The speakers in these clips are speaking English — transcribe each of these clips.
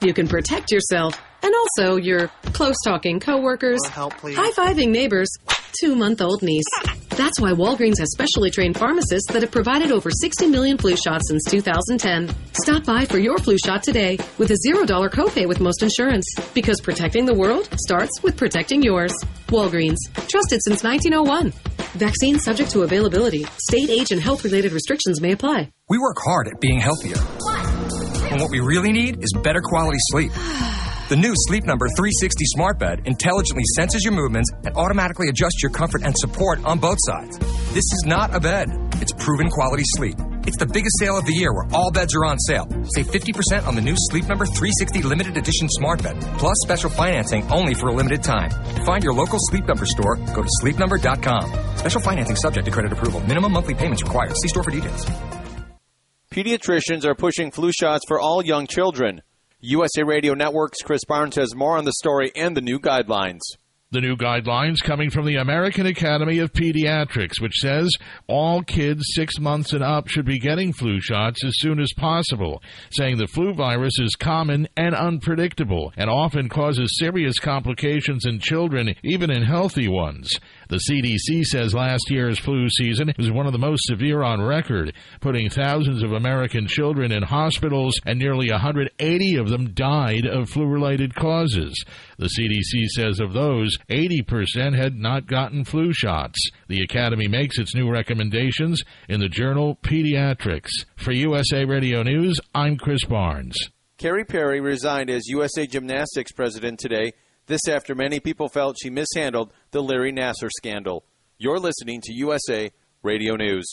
you can protect yourself and also your close-talking coworkers, help, please. high-fiving neighbors, 2-month-old niece. That's why Walgreens has specially trained pharmacists that have provided over 60 million flu shots since 2010. Stop by for your flu shot today with a $0 copay with most insurance. Because protecting the world starts with protecting yours. Walgreens. Trusted since 1901. Vaccine subject to availability. State, age, and health-related restrictions may apply. We work hard at being healthier. And what we really need is better quality sleep. The new Sleep Number 360 smart bed intelligently senses your movements and automatically adjusts your comfort and support on both sides. This is not a bed. It's proven quality sleep. It's the biggest sale of the year where all beds are on sale. Save 50% on the new Sleep Number 360 limited edition smart bed, plus special financing only for a limited time. To find your local Sleep Number store, go to sleepnumber.com. Special financing subject to credit approval. Minimum monthly payments required. See store for details. Pediatricians are pushing flu shots for all young children. USA Radio Network's Chris Barnes has more on the story and the new guidelines. The new guidelines coming from the American Academy of Pediatrics, which says all kids 6 months and up should be getting flu shots as soon as possible, saying the flu virus is common and unpredictable and often causes serious complications in children, even in healthy ones. The CDC says last year's flu season was one of the most severe on record, putting thousands of American children in hospitals, and nearly 180 of them died of flu-related causes. The CDC says of those, 80% had not gotten flu shots. The Academy makes its new recommendations in the journal Pediatrics. For USA Radio News, I'm Chris Barnes. Carrie Perry resigned as USA Gymnastics president today. This after many people felt she mishandled the Larry Nassar scandal. You're listening to USA Radio News.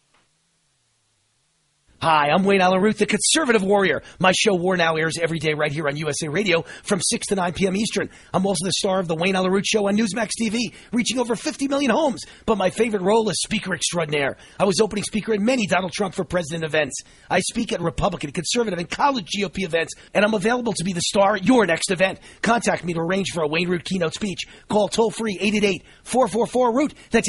Hi, I'm Wayne Allen Root, the conservative warrior. My show War Now airs every day right here on USA Radio from 6 to 9 p.m. Eastern. I'm also the star of the Wayne Allen Root Show on Newsmax TV, reaching over 50 million homes. But my favorite role is Speaker Extraordinaire. I was opening speaker at many Donald Trump for President events. I speak at Republican, conservative, and college GOP events, and I'm available to be the star at your next event. Contact me to arrange for a Wayne Root keynote speech. Call toll-free 888-444-ROOT. That's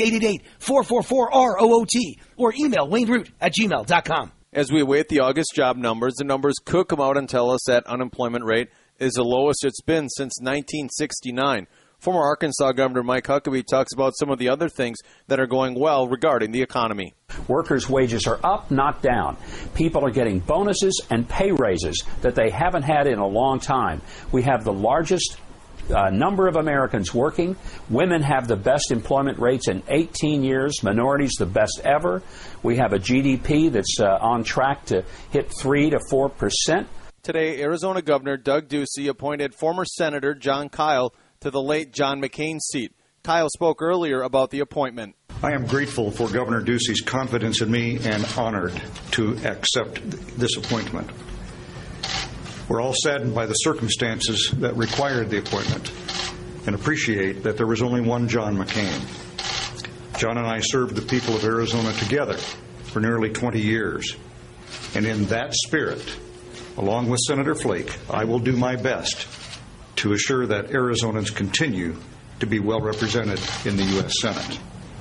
888-444-ROOT. Or email wayneroot@gmail.com. As we await the August job numbers, the numbers could come out and tell us that unemployment rate is the lowest it's been since 1969. Former Arkansas Governor Mike Huckabee talks about some of the other things that are going well regarding the economy. Workers' wages are up, not down. People are getting bonuses and pay raises that they haven't had in a long time. We have the largest number of Americans working. Women have the best employment rates in 18 years. Minorities the best ever. We have a GDP that's on track to hit 3 to 4%. Today, Arizona Governor Doug Ducey appointed former Senator Jon Kyl to the late John McCain's seat. Kyl spoke earlier about the appointment. I am grateful for Governor Ducey's confidence in me and honored to accept this appointment. We're all saddened by the circumstances that required the appointment and appreciate that there was only one John McCain. John and I served the people of Arizona together for nearly 20 years. And in that spirit, along with Senator Flake, I will do my best to assure that Arizonans continue to be well represented in the U.S. Senate.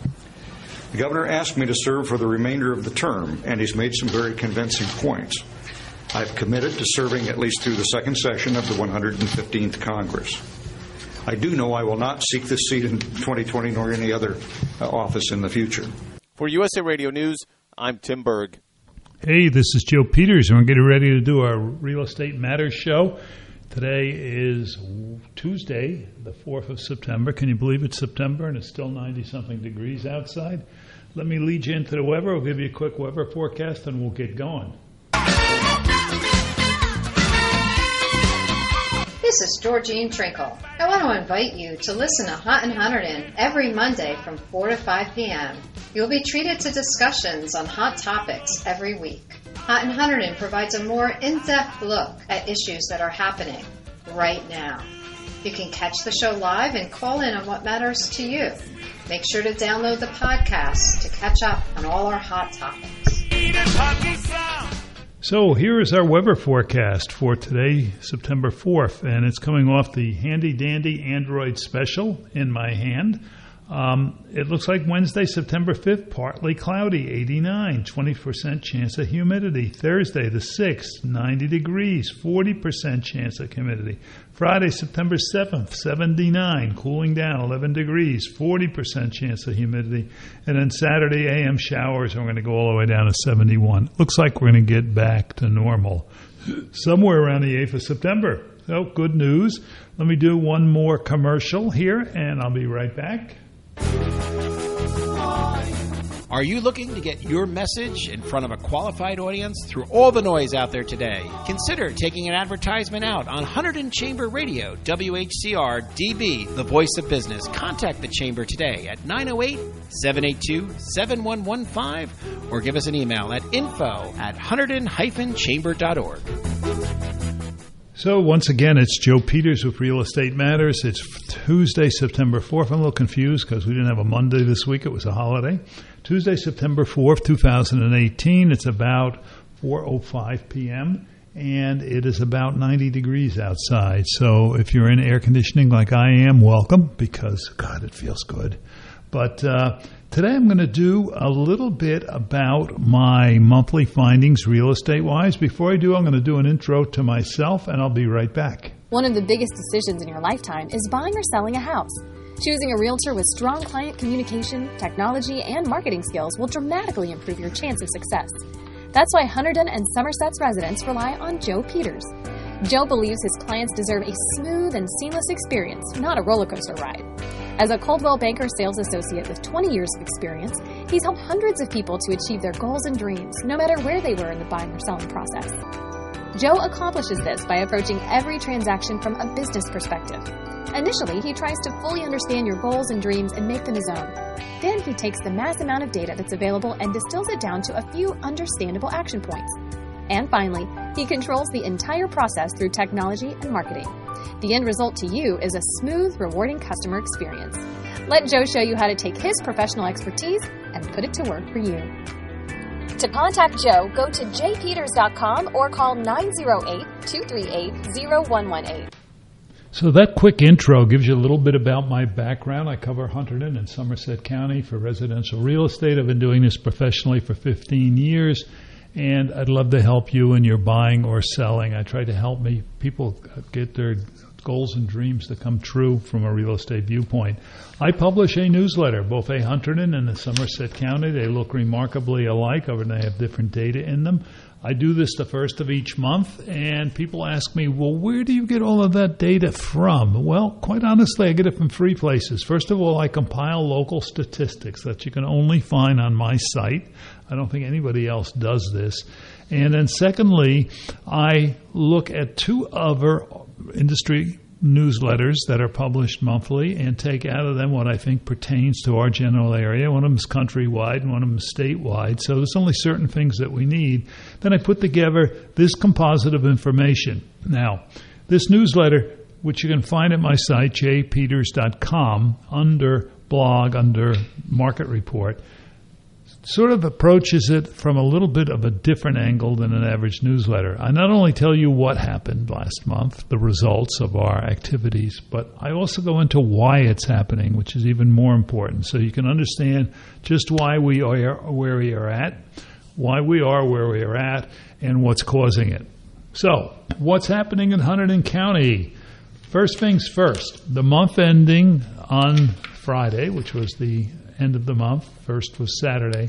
The governor asked me to serve for the remainder of the term, and he's made some very convincing points. I've committed to serving at least through the second session of the 115th Congress. I do know I will not seek this seat in 2020 nor any other office in the future. For USA Radio News, I'm Tim Berg. Hey, this is Joe Peters, and we're getting ready to do our Real Estate Matters show. Today is Tuesday, the 4th of September. Can you believe it's September and it's still 90-something degrees outside? Let me lead you into the weather. We'll give you a quick weather forecast, and we'll get going. This is Georgine Trinkle. I want to invite you to listen to Hot and Hunterdon every Monday from 4 to 5 p.m. You'll be treated to discussions on hot topics every week. Hot and Hunterdon provides a more in-depth look at issues that are happening right now. You can catch the show live and call in on what matters to you. Make sure to download the podcast to catch up on all our hot topics. So here is our weather forecast for today, September 4th, and it's coming off the handy-dandy Android special in my hand. It looks like Wednesday, September 5th, partly cloudy, 89, 20% chance of humidity. Thursday, the 6th, 90 degrees, 40% chance of humidity. Friday, September 7th, 79, cooling down, 11 degrees, 40% chance of humidity. And then Saturday, AM showers, and we're going to go all the way down to 71. Looks like we're going to get back to normal somewhere around the 8th of September. So, good news. Let me do one more commercial here, and I'll be right back. Are you looking to get your message in front of a qualified audience through all the noise out there today? Consider taking an advertisement out on Hunterdon Chamber Radio, WHCR DB, the voice of business. Contact the Chamber today at 908-782-7115 or give us an email at info@hunterdon-chamber.org. So once again, it's Joe Peters with Real Estate Matters. It's Tuesday, September 4th. I'm a little confused because we didn't have a Monday this week. It was a holiday. Tuesday, September 4th, 2018. It's about 4:05 p.m., and it is about 90 degrees outside. So if you're in air conditioning like I am, welcome, because, God, it feels good. But today I'm going to do a little bit about my monthly findings real estate-wise. Before I do, I'm going to do an intro to myself, and I'll be right back. One of the biggest decisions in your lifetime is buying or selling a house. Choosing a realtor with strong client communication, technology, and marketing skills will dramatically improve your chance of success. That's why Hunterdon and Somerset's residents rely on Joe Peters. Joe believes his clients deserve a smooth and seamless experience, not a roller coaster ride. As a Coldwell Banker sales associate with 20 years of experience, he's helped hundreds of people to achieve their goals and dreams, no matter where they were in the buying or selling process. Joe accomplishes this by approaching every transaction from a business perspective. Initially, he tries to fully understand your goals and dreams and make them his own. Then he takes the mass amount of data that's available and distills it down to a few understandable action points. And finally, he controls the entire process through technology and marketing. The end result to you is a smooth, rewarding customer experience. Let Joe show you how to take his professional expertise and put it to work for you. To contact Joe, go to jpeters.com or call 908-238-0118. So that quick intro gives you a little bit about my background. I cover Hunterdon and Somerset County for residential real estate. I've been doing this professionally for 15 years, and I'd love to help you in your buying or selling. I try to help people get their goals and dreams to come true from a real estate viewpoint. I publish a newsletter, both a Hunterdon and a Somerset County. They look remarkably alike, and they have different data in them. I do this the first of each month, and people ask me, well, where do you get all of that data from? Well, quite honestly, I get it from three places. First of all, I compile local statistics that you can only find on my site. I don't think anybody else does this. And then secondly, I look at two other industry newsletters that are published monthly and take out of them what I think pertains to our general area. One of them is countrywide and one of them is statewide. So there's only certain things that we need. Then I put together this composite of information. Now, this newsletter, which you can find at my site, jpeters.com, under blog, under market report, sort of approaches it from a little bit of a different angle than an average newsletter. I not only tell you what happened last month, the results of our activities, but I also go into why it's happening, which is even more important, so you can understand just why we are where we are at, and what's causing it. So, what's happening in Hunterdon County? First things first, the month ending on Friday, which was the end of the month, first was Saturday,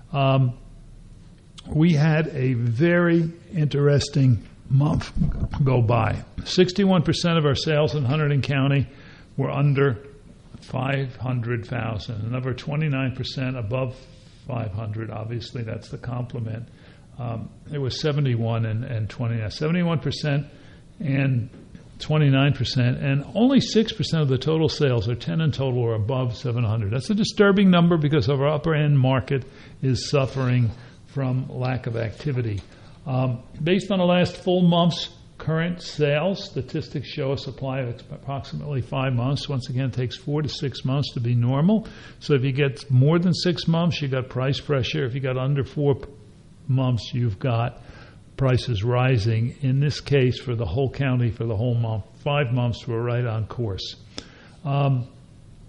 we had a very interesting month go by. 61% of our sales in Hunterdon County were under $500,000. Another 29% above 500. Obviously, that's the complement. It was 71 and 29. 71% and 29%, and only 6% of the total sales, or 10 in total, are above 700. That's a disturbing number because our upper-end market is suffering from lack of activity. Based on the last full month's current sales, statistics show a supply of approximately 5 months. Once again, it takes 4 to 6 months to be normal. So if you get more than 6 months, you've got price pressure. If you got under 4 months, you've got prices rising. In this case, for the whole county, for the whole month, 5 months, we're right on course.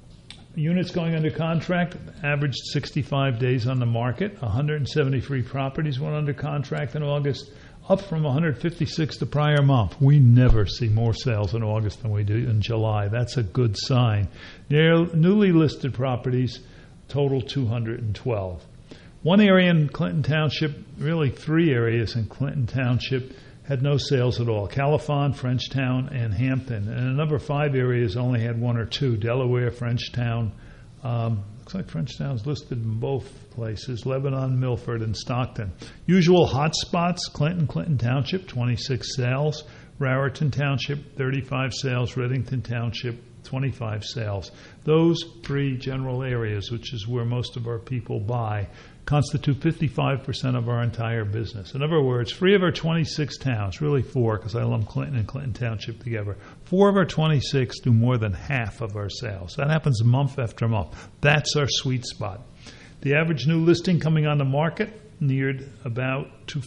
Units going under contract averaged 65 days on the market. 173 properties went under contract in August, up from 156 the prior month. We never see more sales in August than we do in July. That's a good sign. Newly listed properties total 212. One area in Clinton Township, really 3 areas in Clinton Township, had no sales at all. Califon, Frenchtown, and Hampton. And a number of 5 areas only had 1 or 2. Delaware, Frenchtown. Looks like Frenchtown's listed in both places. Lebanon, Milford, and Stockton. Usual hot spots, Clinton Township, 26 sales. Raritan Township, 35 sales. Reddington Township, 25 sales. Those 3 general areas, which is where most of our people buy, constitute 55% of our entire business. In other words, 3 of our 26 towns, really 4 because I lump Clinton and Clinton Township together, 4 of our 26 do more than half of our sales. That happens month after month. That's our sweet spot. The average new listing coming on the market neared about to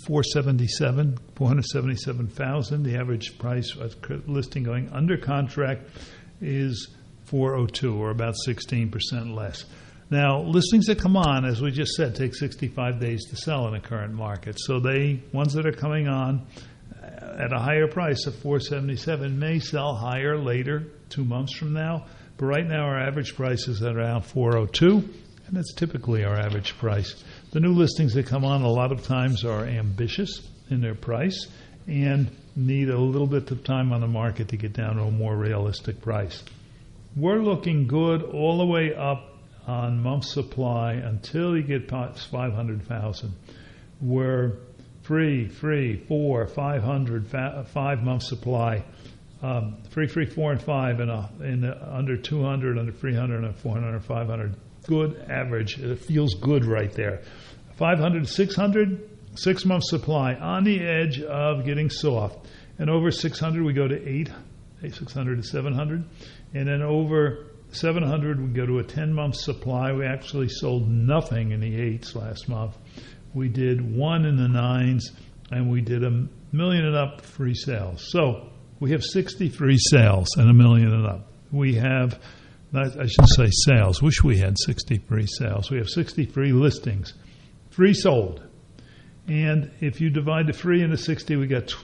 477,000. The average price of listing going under contract is 402, or about 16% less. Now, listings that come on, as we just said, take 65 days to sell in the current market. So ones that are coming on at a higher price of $477 may sell higher later, 2 months from now. But right now, our average price is at around $402, and that's typically our average price. The new listings that come on a lot of times are ambitious in their price and need a little bit of time on the market to get down to a more realistic price. We're looking good all the way up on month supply until you get past 500,000. We're 3, 4, 500, 5 month supply. 3, 4, and 5 in under 200, under 300, under 400, 500. Good average. It feels good right there. 500 to 600, 6 month supply on the edge of getting soft. And over 600 we go to 600 to 700. And then over 700, we go to a 10-month supply. We actually sold nothing in the 8s last month. We did 1 in the 9s, and we did $1 million and up free sales. So we have 63 sales and $1 million and up. We have, I should say sales. Wish we had 63 sales. We have 63 listings, 3 sold. And if you divide the 3 into 60, we got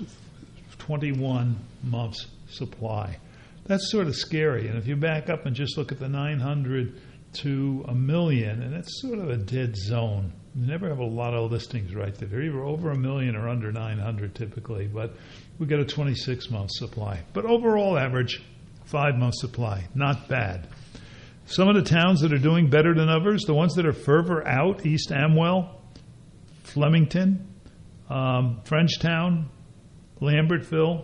21 months supply. That's sort of scary. And if you back up and just look at the 900 to $1 million, and that's sort of a dead zone. You never have a lot of listings right there. They're either over $1 million or under 900 typically, but we got a 26-month supply. But overall average, 5-month supply. Not bad. Some of the towns that are doing better than others, the ones that are further out, East Amwell, Flemington, Frenchtown, Lambertville,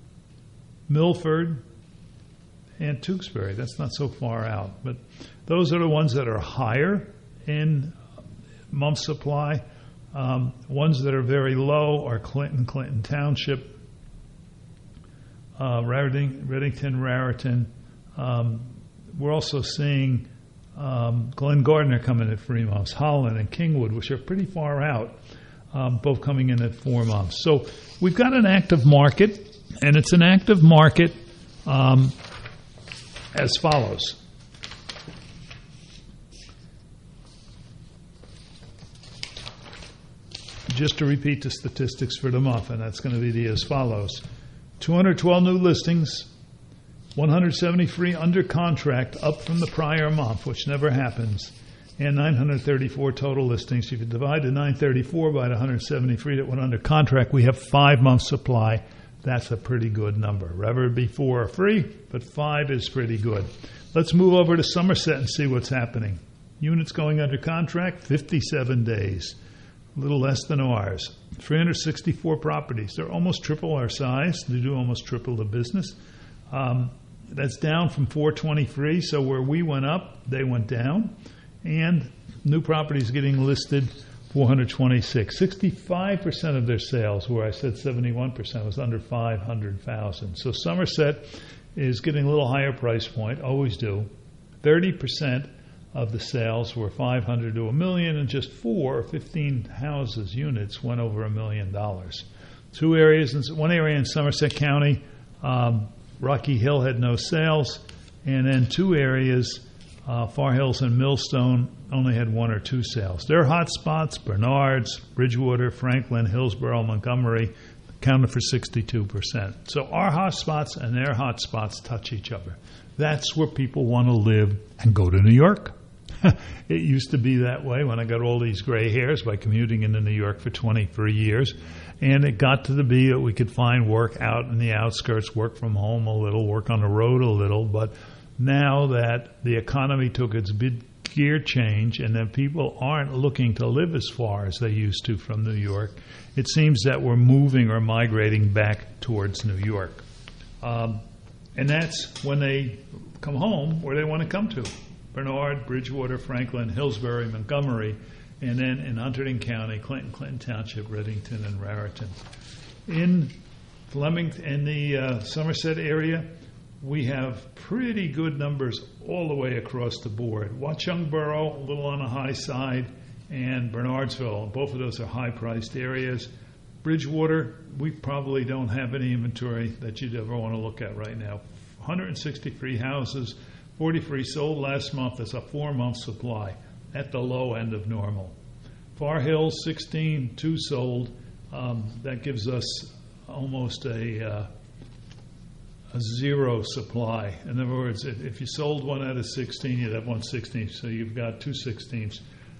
Milford, and Tewksbury. That's not so far out. But those are the ones that are higher in month supply. Ones that are very low are Clinton Township, Reddington, Raritan. We're also seeing Glen Gardner coming at 3 months, Holland and Kingwood, which are pretty far out, both coming in at 4 months. So we've got an active market, and it's an active market as follows. Just to repeat the statistics for the month, and that's going to be as follows. 212 new listings, 173 under contract, up from the prior month, which never happens, and 934 total listings. If you divide the 934 by the 173 that went under contract, we have 5 months supply. That's a pretty good number. Rather it'd be 4 or 3, but 5 is pretty good. Let's move over to Somerset and see what's happening. Units going under contract, 57 days. A little less than ours. 364 properties. They're almost triple our size. They do almost triple the business. That's down from 423, so where we went up, they went down. And new properties getting listed, 426. 65% of their sales, where I said 71%, was under 500,000. So Somerset is getting a little higher price point, always do. 30% of the sales were 500 to $1 million, and just 4 or 15 houses, units, went over $1 million. One area in Somerset County, Rocky Hill had no sales, and then 2 areas, Far Hills and Millstone only had 1 or 2 sales. Their hot spots, Bernards, Bridgewater, Franklin, Hillsborough, Montgomery, accounted for 62%. So our hot spots and their hot spots touch each other. That's where people want to live and go to New York. It used to be that way when I got all these gray hairs by commuting into New York for 23 years. And it got to be that we could find work out in the outskirts, work from home a little, work on the road a little. But now that the economy took its big gear change and that people aren't looking to live as far as they used to from New York, it seems that we're moving or migrating back towards New York. And that's when they come home where they want to come to. Bernard, Bridgewater, Franklin, Hillsbury, Montgomery, and then in Hunterdon County, Clinton Township, Reddington, and Raritan. In Flemington, in the Somerset area, we have pretty good numbers all the way across the board. Watchung Borough, a little on the high side, and Bernardsville. Both of those are high-priced areas. Bridgewater, we probably don't have any inventory that you'd ever want to look at right now. 163 houses, 43 sold last month. That's a 4-month supply at the low end of normal. Far Hills, 16, 2 sold. That gives us almost a zero supply. In other words, if you sold 1 out of 16, you'd have 1/16, so you've got 2/16.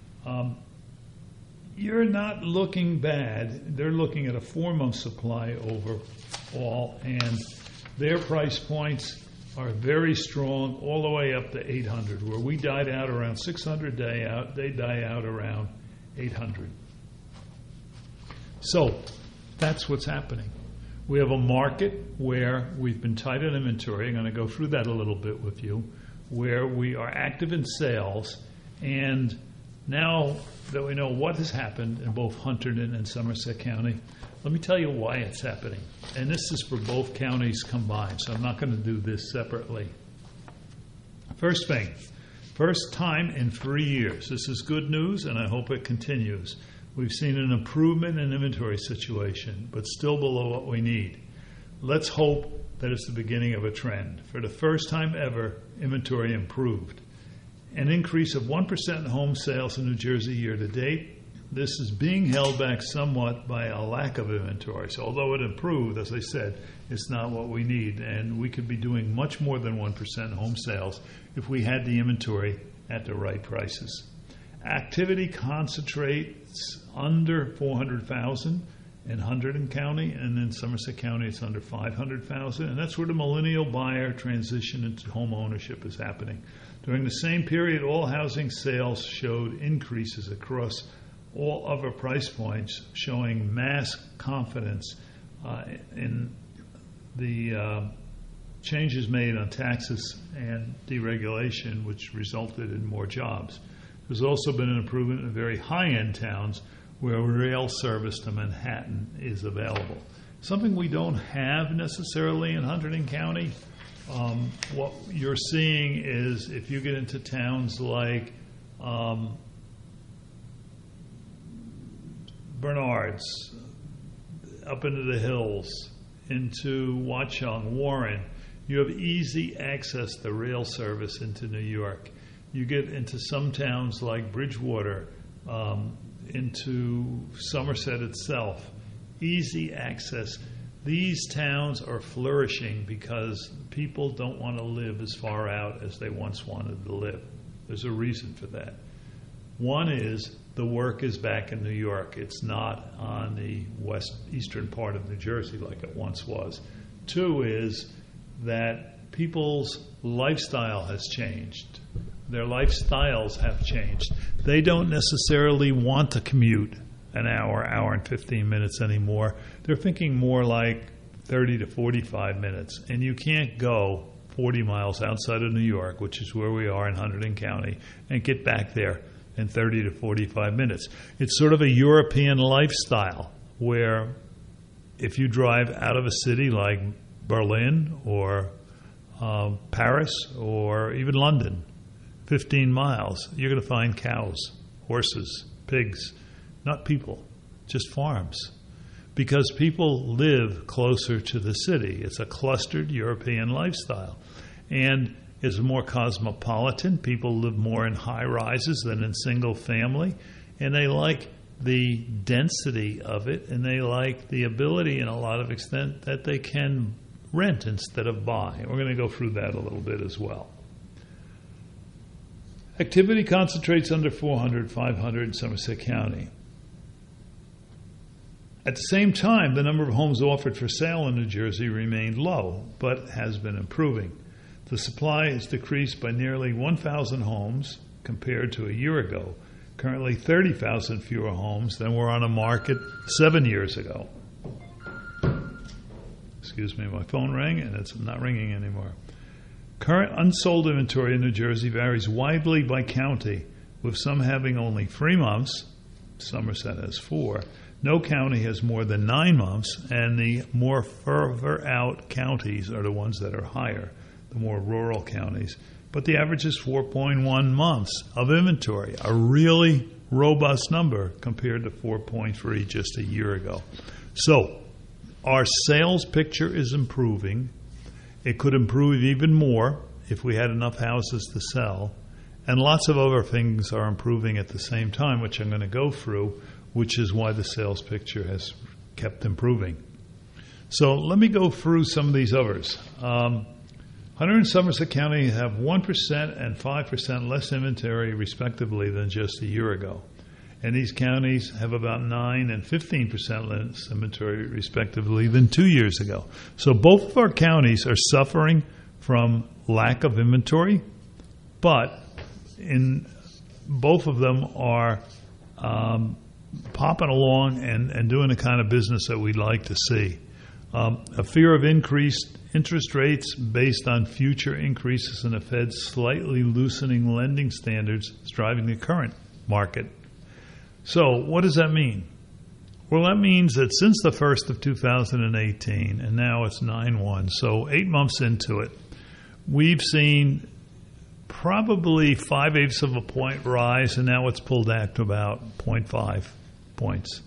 You're not looking bad. They're looking at a 4-month supply overall, and their price points are very strong all the way up to 800. Where we died out around 600 day out, they die out around 800. So that's what's happening. We have a market where we've been tight on inventory. I'm going to go through that a little bit with you, where we are active in sales. And now that we know what has happened in both Hunterdon and Somerset County, let me tell you why it's happening. And this is for both counties combined, so I'm not going to do this separately. First thing, first time in 3 years. This is good news, and I hope it continues. We've seen an improvement in inventory situation, but still below what we need. Let's hope that it's the beginning of a trend. For the first time ever, inventory improved. An increase of 1% in home sales in New Jersey year to date. This is being held back somewhat by a lack of inventory. So although it improved, as I said, it's not what we need. And we could be doing much more than 1% in home sales if we had the inventory at the right prices. Activity concentrates under 400,000 in Hunterdon County, and in Somerset County it's under 500,000. And that's where the millennial buyer transition into home ownership is happening. During the same period, all housing sales showed increases across all other price points, showing mass confidence in the changes made on taxes and deregulation, which resulted in more jobs. There's also been an improvement in very high-end towns where rail service to Manhattan is available. Something we don't have necessarily in Hunterdon County. What you're seeing is if you get into towns like Bernards, up into the hills, into Watchung, Warren, you have easy access to rail service into New York. You get into some towns like Bridgewater, into Somerset itself, easy access. These towns are flourishing because people don't want to live as far out as they once wanted to live. There's a reason for that. One is the work is back in New York. It's not on the eastern part of New Jersey like it once was. Two is that people's lifestyle has changed. Their lifestyles have changed. They don't necessarily want to commute an hour and 15 minutes anymore. They're thinking more like 30 to 45 minutes. And you can't go 40 miles outside of New York, which is where we are in Hunterdon County, and get back there in 30 to 45 minutes. It's sort of a European lifestyle where if you drive out of a city like Berlin or Paris or even London, 15 miles, you're going to find cows, horses, pigs, not people, just farms. Because people live closer to the city. It's a clustered European lifestyle. And is more cosmopolitan. People live more in high rises than in single family, and they like the density of it, and they like the ability in a lot of extent that they can rent instead of buy. We're going to go through that a little bit as well. Activity concentrates under 400, 500 in Somerset County. At the same time, the number of homes offered for sale in New Jersey remained low, but has been improving. The supply has decreased by nearly 1,000 homes compared to a year ago. Currently 30,000 fewer homes than were on the market 7 years ago. Excuse me, my phone rang and it's not ringing anymore. Current unsold inventory in New Jersey varies widely by county, with some having only 3 months. Somerset has 4. No county has more than 9 months, and the more further out counties are the ones that are higher, the more rural counties. But the average is 4.1 months of inventory, a really robust number compared to 4.3 just a year ago. So our sales picture is improving. It could improve even more if we had enough houses to sell. And lots of other things are improving at the same time, which I'm going to go through, which is why the sales picture has kept improving. So let me go through some of these others. Hunter and Somerset County have 1% and 5% less inventory, respectively, than just a year ago. And these counties have about 9 and 15% less inventory, respectively, than 2 years ago. So both of our counties are suffering from lack of inventory, but in both of them are popping along and doing the kind of business that we'd like to see. A fear of increased interest rates based on future increases in the Fed's slightly loosening lending standards is driving the current market. So what does that mean? Well, that means that since the 1st of 2018, and now it's 9/1, so 8 months into it, we've seen probably 5/8 of a point rise, and now it's pulled back to about 0.5 points.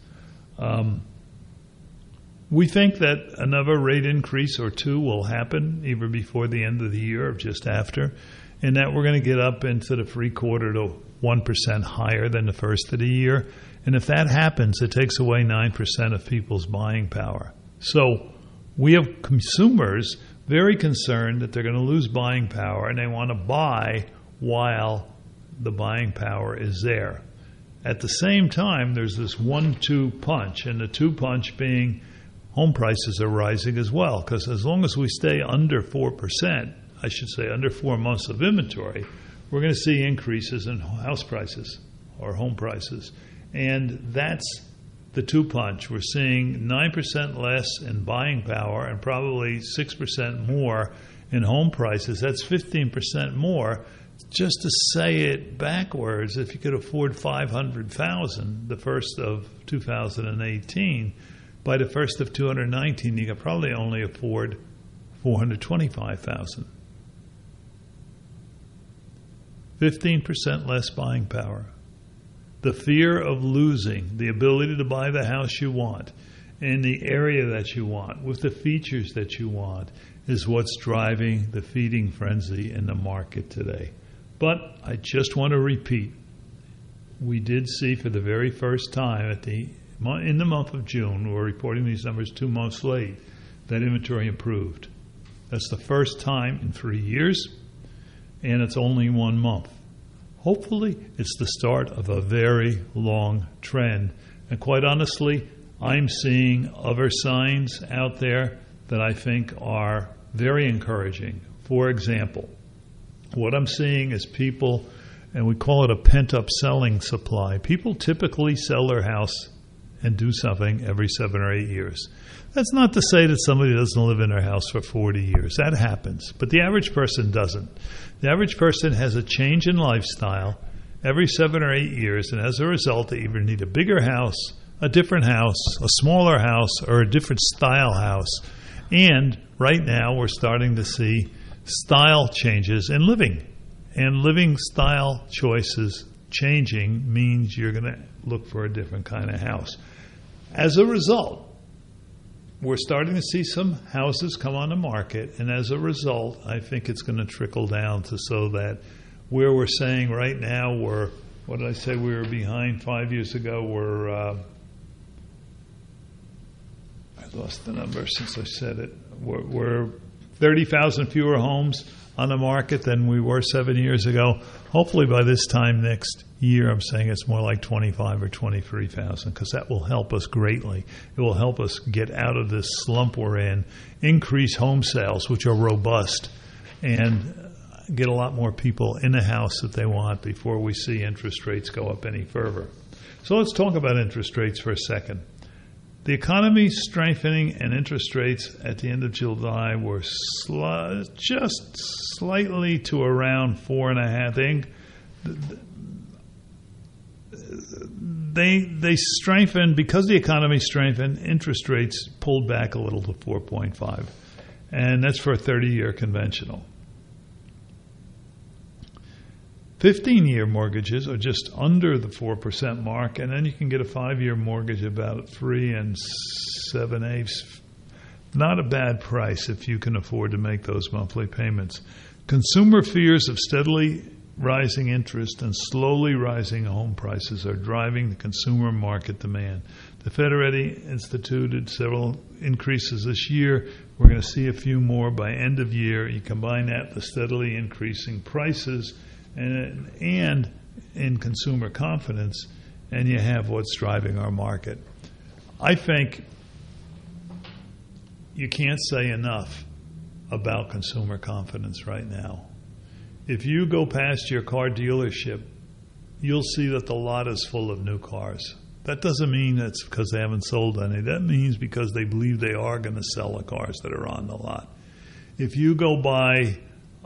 We think that another rate increase or two will happen either before the end of the year or just after, and that we're going to get up into the 0.75 to 1% higher than the first of the year. And if that happens, it takes away 9% of people's buying power. So we have consumers very concerned that they're going to lose buying power, and they want to buy while the buying power is there. At the same time, there's this 1-2 punch, and the 2 punch being home prices are rising as well, because as long as we stay under 4%, I should say under 4 months of inventory, we're going to see increases in house prices or home prices. And that's the 2 punch. We're seeing 9% less in buying power and probably 6% more in home prices. That's 15% more. Just to say it backwards, if you could afford $500,000 the first of 2018, by the first of 2019, you could probably only afford $425,000. 15% less buying power. The fear of losing the ability to buy the house you want in the area that you want with the features that you want is what's driving the feeding frenzy in the market today. But I just want to repeat, we did see for the very first time in the month of June, we're reporting these numbers 2 months late, that inventory improved. That's the first time in 3 years, and it's only 1 month. Hopefully, it's the start of a very long trend. And quite honestly, I'm seeing other signs out there that I think are very encouraging. For example, what I'm seeing is people, and we call it a pent-up selling supply. People typically sell their house and do something every 7 or 8 years. That's not to say that somebody doesn't live in their house for 40 years. That happens. But the average person doesn't. The average person has a change in lifestyle every 7 or 8 years, and as a result, they either need a bigger house, a different house, a smaller house, or a different style house. And right now, we're starting to see style changes in living. And living style choices changing means you're going to look for a different kind of house. As a result, we're starting to see some houses come on the market, and as a result, I think it's going to trickle down to so that where we're saying right now what did I say we were behind 5 years ago? I lost the number since I said it. We're 30,000 fewer homes on the market than we were 7 years ago. Hopefully by this time next year, I'm saying it's more like 25 or 23,000, because that will help us greatly. It will help us get out of this slump we're in, increase home sales, which are robust, and get a lot more people in the house that they want before we see interest rates go up any further. So let's talk about interest rates for a second. The economy strengthening and interest rates at the end of July were just slightly to around 4.5. They strengthened because the economy strengthened. Interest rates pulled back a little to 4.5, and that's for a 30-year conventional. 15-year mortgages are just under the 4% mark, and then you can get a 5-year mortgage about 3 7/8. Not a bad price if you can afford to make those monthly payments. Consumer fears of steadily rising interest and slowly rising home prices are driving the consumer market demand. The Fed already instituted several increases this year. We're going to see a few more by end of year. You combine that with steadily increasing prices and in consumer confidence, and you have what's driving our market. I think you can't say enough about consumer confidence right now. If you go past your car dealership, you'll see that the lot is full of new cars. That doesn't mean that's because they haven't sold any. That means because they believe they are going to sell the cars that are on the lot. If you go by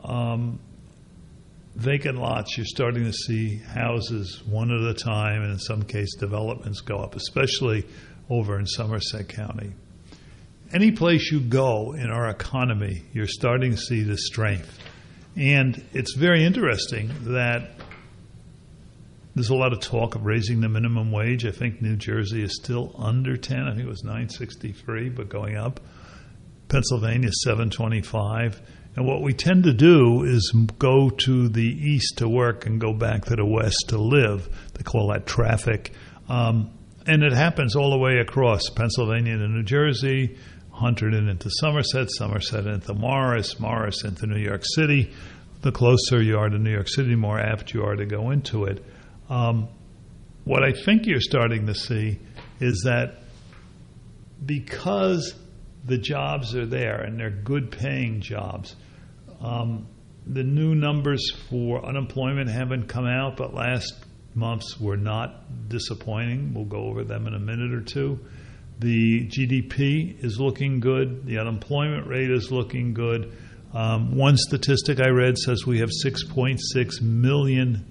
vacant lots, you're starting to see houses one at a time, and in some cases developments go up, especially over in Somerset County. Any place you go in our economy, you're starting to see the strength. And it's very interesting that there's a lot of talk of raising the minimum wage. I think New Jersey is still under 10. I think it was $9.63, but going up. Pennsylvania is $7.25. And what we tend to do is go to the east to work and go back to the west to live. They call that traffic. And it happens all the way across Pennsylvania to New Jersey, Hunterdon into Somerset, Somerset into Morris, Morris into New York City. The closer you are to New York City, the more apt you are to go into it. What I think you're starting to see is that because the jobs are there and they're good paying jobs, the new numbers for unemployment haven't come out, but last month's were not disappointing. We'll go over them in a minute or two. The GDP is looking good. The unemployment rate is looking good. One statistic I read says we have 6.6 million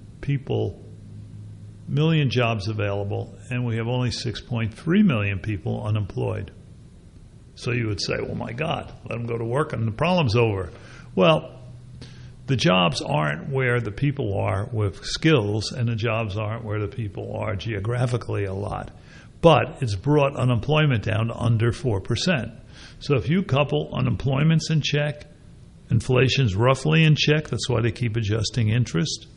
jobs available, and we have only 6.3 million people unemployed. So you would say, well, my God, let them go to work and the problem's over. Well, the jobs aren't where the people are with skills, and the jobs aren't where the people are geographically a lot. But it's brought unemployment down to under 4%. So if you couple unemployment's in check, inflation's roughly in check, that's why they keep adjusting interest.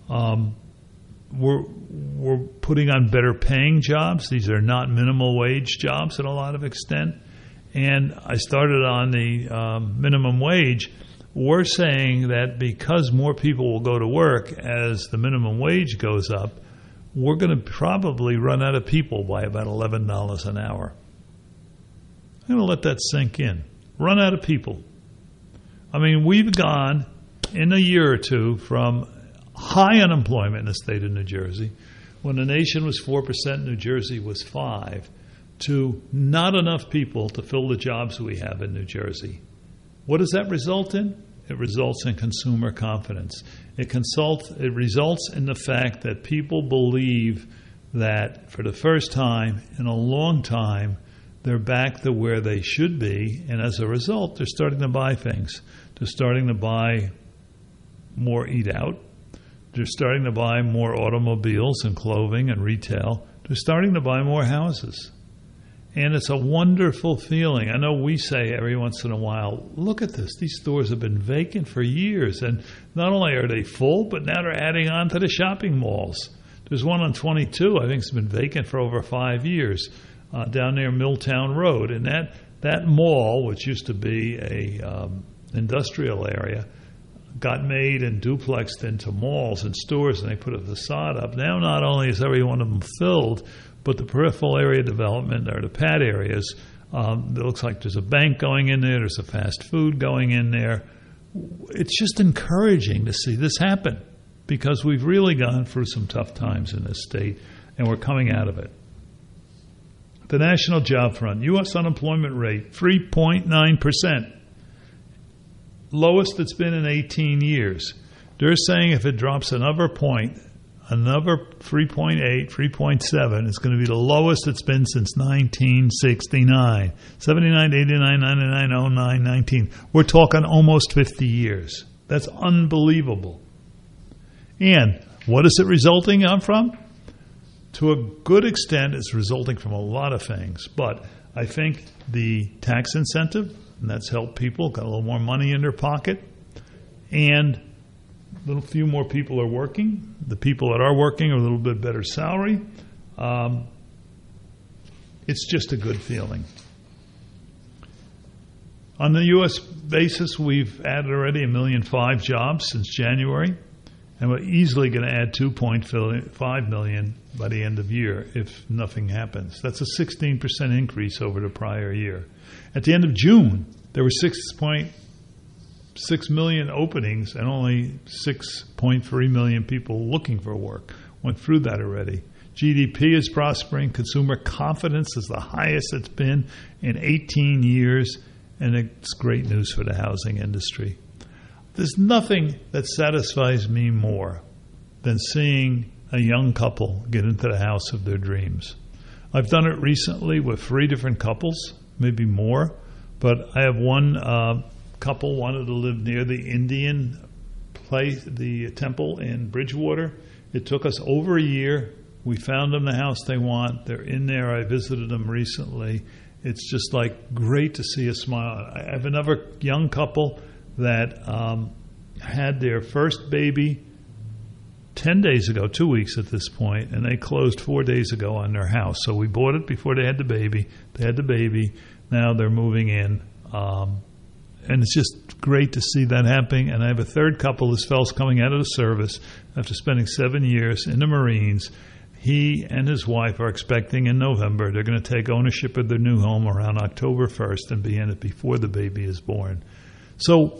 We're putting on better paying jobs. These are not minimal wage jobs at a lot of extent. And I started on the minimum wage. We're saying that because more people will go to work as the minimum wage goes up, we're going to probably run out of people by about $11 an hour. I'm going to let that sink in. Run out of people. I mean, we've gone in a year or two from high unemployment in the state of New Jersey, when the nation was 4%, New Jersey was 5%, to not enough people to fill the jobs we have in New Jersey. What does that result in? It results in consumer confidence. It results in the fact that people believe that for the first time in a long time, they're back to where they should be, and as a result, they're starting to buy things. They're starting to buy more eat out. They're starting to buy more automobiles and clothing and retail. They're starting to buy more houses. And it's a wonderful feeling. I know we say every once in a while, look at this. These stores have been vacant for years. And not only are they full, but now they're adding on to the shopping malls. There's one on 22, I think it's been vacant for over 5 years, down near Milltown Road. And that mall, which used to be a industrial area, got made and duplexed into malls and stores, and they put a facade up. Now not only is every one of them filled, but the peripheral area development, or the pad areas, it looks like there's a bank going in there, there's a fast food going in there. It's just encouraging to see this happen, because we've really gone through some tough times in this state, and we're coming out of it. The national job front, U.S. unemployment rate, 3.9%. Lowest it's been in 18 years. They're saying if it drops another point, another 3.8, 3.7, it's going to be the lowest it's been since 1969. 79, 89, 99, 09, 19. We're talking almost 50 years. That's unbelievable. And what is it resulting from? To a good extent, it's resulting from a lot of things. But I think the tax incentive, and that's helped people, got a little more money in their pocket, and a little few more people are working. The people that are working are a little bit better salary. It's just a good feeling. On the U.S. basis, we've added already 1.5 million jobs since January, and we're easily going to add 2.5 million by the end of year if nothing happens. That's a 16% increase over the prior year. At the end of June, there were 6.6 million openings and only 6.3 million people looking for work. Went through that already. GDP is prospering. Consumer confidence is the highest it's been in 18 years, and it's great news for the housing industry. There's nothing that satisfies me more than seeing a young couple get into the house of their dreams. I've done it recently with 3 different couples, maybe more, but I have one couple wanted to live near the Indian place, the temple in Bridgewater. It took us over a year. We found them the house they want. They're in there. I visited them recently. It's just like great to see a smile. I have another young couple that had their first baby 10 days ago, 2 weeks at this point, and they closed 4 days ago on their house. So we bought it before they had the baby. They had the baby. Now they're moving in. And it's just great to see that happening. And I have a third couple, this fellow's coming out of the service after spending 7 years in the Marines. He and his wife are expecting in November. They're going to take ownership of their new home around October 1st and be in it before the baby is born. So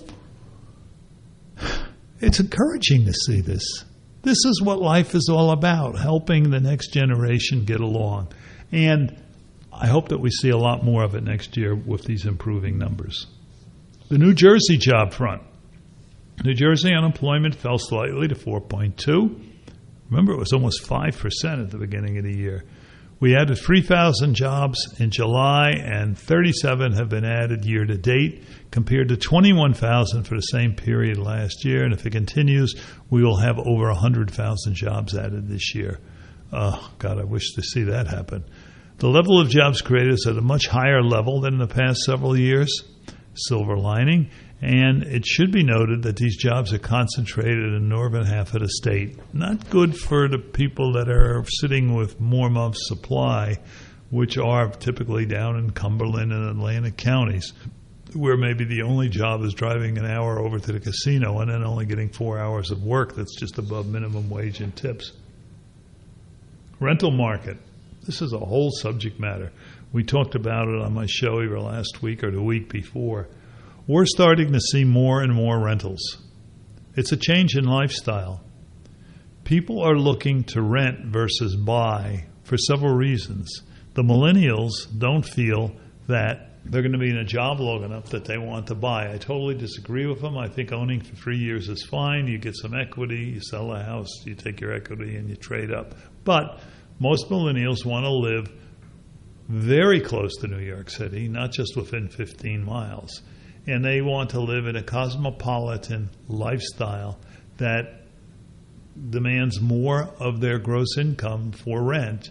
it's encouraging to see this. This is what life is all about, helping the next generation get along. And I hope that we see a lot more of it next year with these improving numbers. The New Jersey job front. New Jersey unemployment fell slightly to 4.2. Remember, it was almost 5% at the beginning of the year. We added 3,000 jobs in July, and 37 have been added year to date, compared to 21,000 for the same period last year. And if it continues, we will have over 100,000 jobs added this year. Oh, God, I wish to see that happen. The level of jobs created is at a much higher level than in the past several years. Silver lining. And it should be noted that these jobs are concentrated in the northern half of the state. Not good for the people that are sitting with more months' supply, which are typically down in Cumberland and Atlantic counties, where maybe the only job is driving an hour over to the casino and then only getting 4 hours of work that's just above minimum wage and tips. Rental market. This is a whole subject matter. We talked about it on my show either last week or the week before. We're starting to see more and more rentals. It's a change in lifestyle. People are looking to rent versus buy for several reasons. The millennials don't feel that they're going to be in a job long enough that they want to buy. I totally disagree with them. I think owning for 3 years is fine. You get some equity, you sell a house, you take your equity and you trade up. But most millennials want to live very close to New York City, not just within 15 miles. And they want to live in a cosmopolitan lifestyle that demands more of their gross income for rent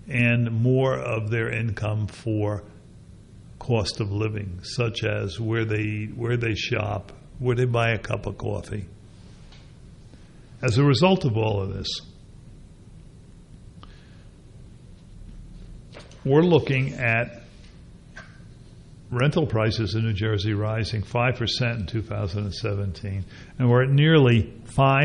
and more of their income for cost of living, such as where they eat, where they shop, where they buy a cup of coffee. As a result of all of this, we're looking at rental prices in New Jersey rising 5% in 2017, and we're at nearly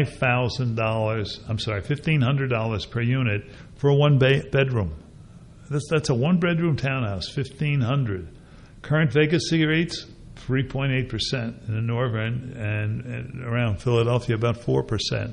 $1,500 per unit for a one-bedroom. That's a one-bedroom townhouse, $1,500. Current vacancy rates, 3.8% in the northern and around Philadelphia, about 4%.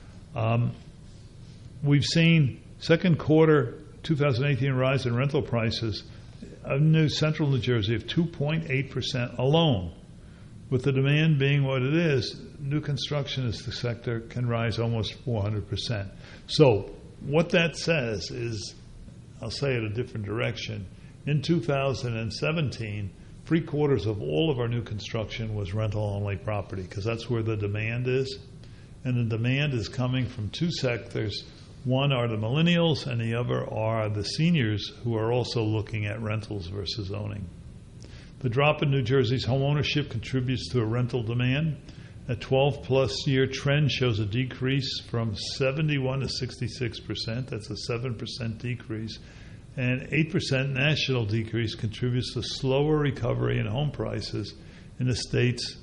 We've seen second quarter 2018 rise in rental prices of central New Jersey of 2.8% alone. With the demand being what it is, new construction as the sector can rise almost 400%. So what that says is, I'll say it a different direction. In 2017, 3/4 of all of our new construction was rental-only property because that's where the demand is. And the demand is coming from two sectors. One are the millennials, and the other are the seniors who are also looking at rentals versus owning. The drop in New Jersey's home ownership contributes to a rental demand. A 12-plus year trend shows a decrease from 71 to 66%. That's a 7% decrease. And 8% national decrease contributes to slower recovery in home prices in the states.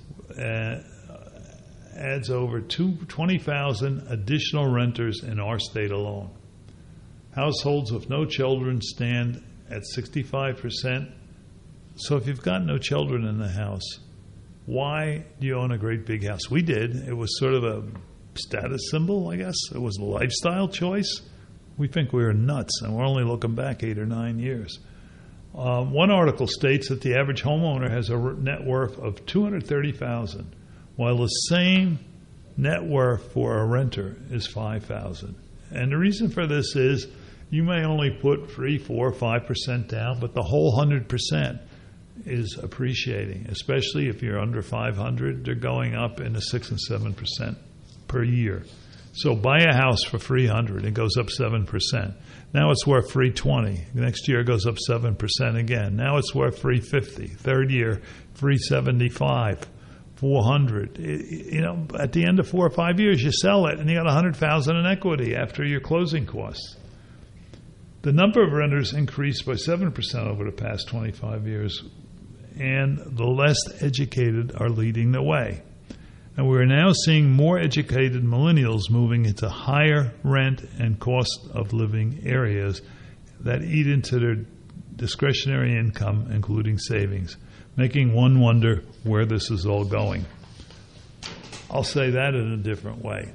Adds over 20,000 additional renters in our state alone. Households with no children stand at 65%. So if you've got no children in the house, why do you own a great big house? We did. It was sort of a status symbol, I guess. It was a lifestyle choice. We think we were nuts, and we're only looking back 8 or 9 years. One article states that the average homeowner has a net worth of $230,000. while the same net worth for a renter is $5,000. And the reason for this is you may only put 3, 4, 5% down, but the whole 100% is appreciating, especially if you're under 500. They're going up in the 6 and 7% per year. So buy a house for $300, it goes up 7%. Now it's worth $320. Next year it goes up 7% again. Now it's worth $350. Third year, $375. $400. You know, at the end of 4 or 5 years, you sell it, and you got $100,000 in equity after your closing costs. The number of renters increased by 7% over the past 25 years, and the less educated are leading the way. And we're now seeing more educated millennials moving into higher rent and cost of living areas that eat into their discretionary income, including savings, making one wonder where this is all going. I'll say that in a different way.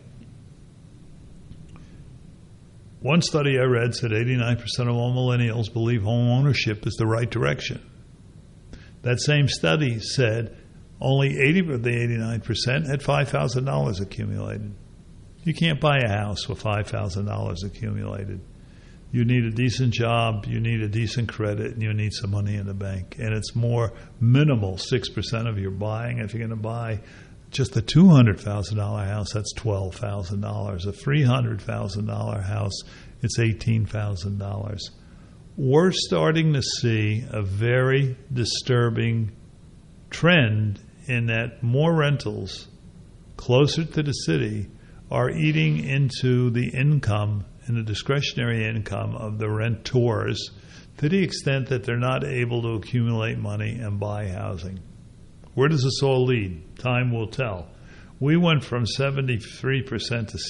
One study I read said 89% of all millennials believe home ownership is the right direction. That same study said only 80 of the 89% had $5,000 accumulated. You can't buy a house with $5,000 accumulated. You need a decent job, you need a decent credit, and you need some money in the bank. And it's more minimal, 6% of your buying. If you're going to buy just a $200,000 house, that's $12,000. A $300,000 house, it's $18,000. We're starting to see a very disturbing trend in that more rentals closer to the city are eating into the income and the discretionary income of the renters to the extent that they're not able to accumulate money and buy housing. Where does this all lead? Time will tell. We went from 73% to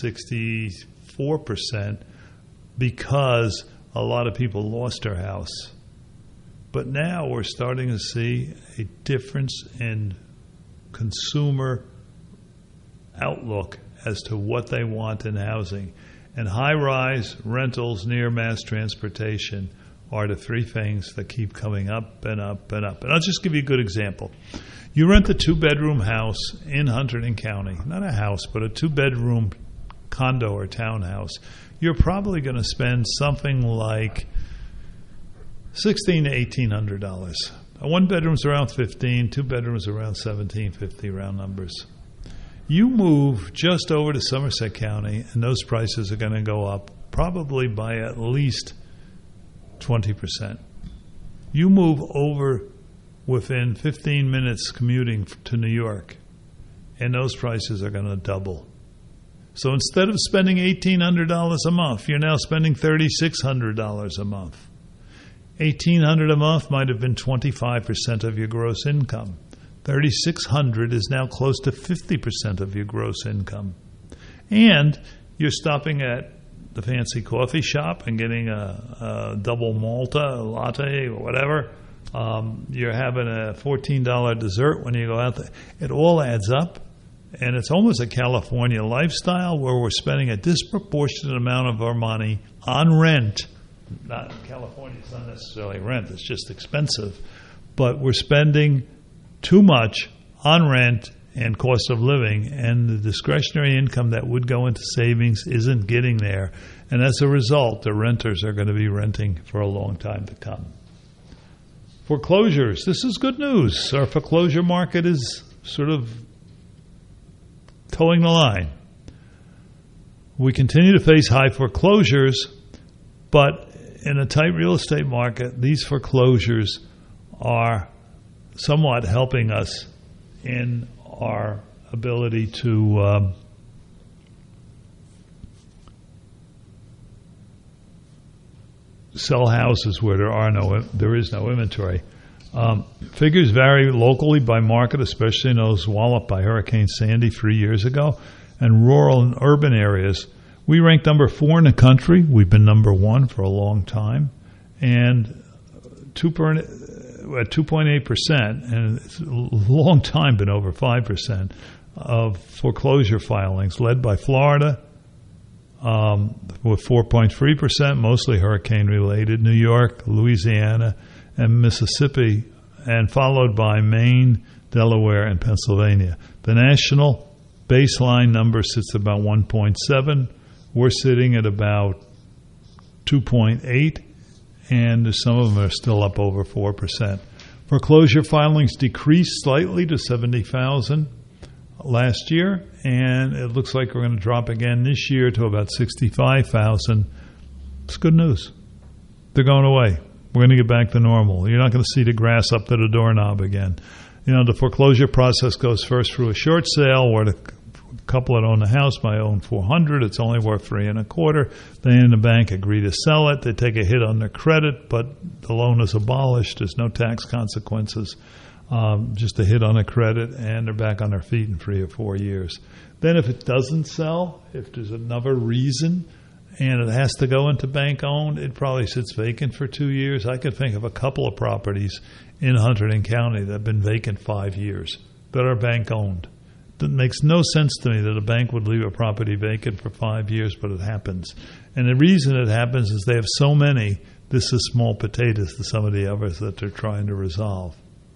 64% because a lot of people lost their house. But now we're starting to see a difference in consumer outlook as to what they want in housing. And high-rise, rentals, near mass transportation are the three things that keep coming up and up and up. And I'll just give you a good example. You rent a 2-bedroom house in Hunterdon County, not a house, but a 2-bedroom condo or townhouse. You're probably going to spend something like $1,600 to $1,800. A 1-bedroom's around $15,000, 2 bedrooms around $1,750, round numbers. You move just over to Somerset County, and those prices are going to go up probably by at least 20%. You move over within 15 minutes commuting to New York, and those prices are going to double. So instead of spending $1,800 a month, you're now spending $3,600 a month. $1,800 a month might have been 25% of your gross income. $3,600 is now close to 50% of your gross income. And you're stopping at the fancy coffee shop and getting a double malta, a latte, or whatever. You're having a $14 dessert when you go out there. It all adds up, and it's almost a California lifestyle where we're spending a disproportionate amount of our money on rent. Not in California, it's not necessarily rent, it's just expensive. But we're spending too much on rent and cost of living, and the discretionary income that would go into savings isn't getting there. And as a result, the renters are going to be renting for a long time to come. Foreclosures. This is good news. Our foreclosure market is sort of towing the line. We continue to face high foreclosures, but in a tight real estate market, these foreclosures are somewhat helping us in our ability to sell houses where there is no inventory. Figures vary locally by market, especially in those walloped by Hurricane Sandy 3 years ago, and rural and urban areas. We ranked number 4 in the country. We've been number 1 for a long time, and at 2.8%, and it's a long time been over 5% of foreclosure filings, led by Florida with 4.3%, mostly hurricane-related, New York, Louisiana, and Mississippi, and followed by Maine, Delaware, and Pennsylvania. The national baseline number sits about 1.7. We're sitting at about 2.8, and some of them are still up over 4%. Foreclosure filings decreased slightly to 70,000 last year, and it looks like we're going to drop again this year to about 65,000. It's good news. They're going away. We're going to get back to normal. You're not going to see the grass up to the doorknob again. You know, the foreclosure process goes first through a short sale where the couple that own the house might own $400. It's only worth $325. They and the bank agree to sell it. They take a hit on their credit, but the loan is abolished. There's no tax consequences. Just a hit on the credit, and they're back on their feet in 3 or 4 years. Then if it doesn't sell, if there's another reason, and it has to go into bank-owned, it probably sits vacant for 2 years. I could think of a couple of properties in Hunterdon County that have been vacant 5 years that are bank-owned. It makes no sense to me that a bank would leave a property vacant for 5 years, but it happens. And the reason it happens is they have so many, this is small potatoes to some of the others that they're trying to resolve.